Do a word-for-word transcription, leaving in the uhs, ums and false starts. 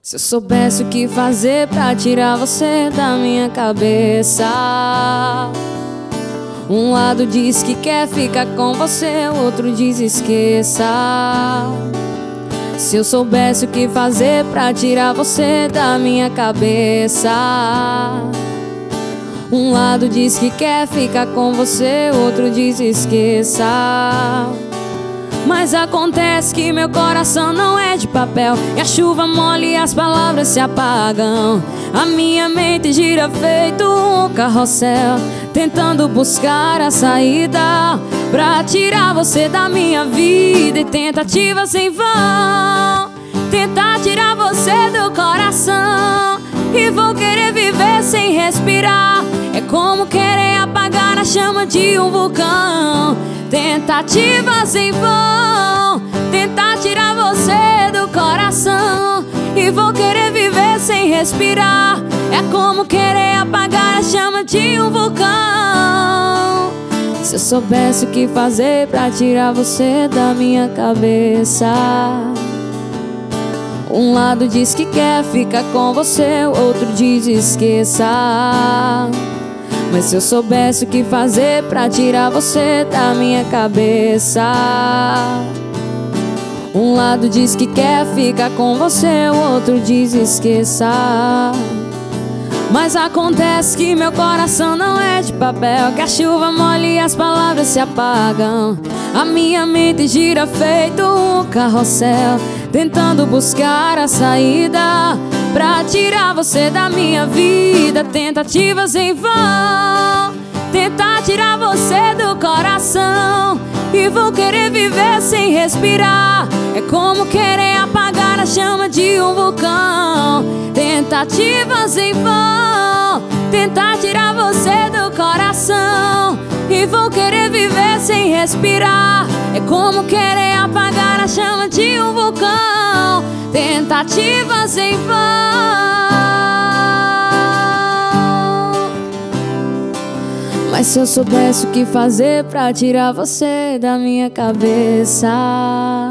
Se eu soubesse o que fazer pra tirar você da minha cabeça. Um lado diz que quer ficar com você, o outro diz esqueça. Se eu soubesse o que fazer pra tirar você da minha cabeça. Um lado diz que quer ficar com você, o outro diz esqueça. Mas acontece que meu coração não é de papel, e a chuva molha e as palavras se apagam. A minha mente gira feito um carrossel, tentando buscar a saída pra tirar você da minha vida. E tentativas em vão, tentar tirar você do coração. E vou querer viver sem respirar, é como querer apagar a chama de um vulcão. Tentativas em vão, tentar tirar você do coração. E vou querer viver sem respirar, é como querer apagar a chama de um vulcão. Se eu soubesse o que fazer pra tirar você da minha cabeça. Um lado diz que quer ficar com você, o outro diz esqueça. Mas se eu soubesse o que fazer pra tirar você da minha cabeça. Um lado diz que quer ficar com você, o outro diz esqueça. Mas acontece que meu coração não é de papel, que a chuva molha e as palavras se apagam. A minha mente gira feito um carrossel, tentando buscar a saída pra tirar você da minha vida. Tentativas em vão, tentar tirar você do coração. E vou querer viver sem respirar, é como querer apagar a chama de um vulcão. Tentativas em vão, tentar tirar você do coração. E vou querer viver sem respirar, é como querer apagar a chama de um vulcão. Tentativas em vão. Mas se eu soubesse o que fazer pra tirar você da minha cabeça.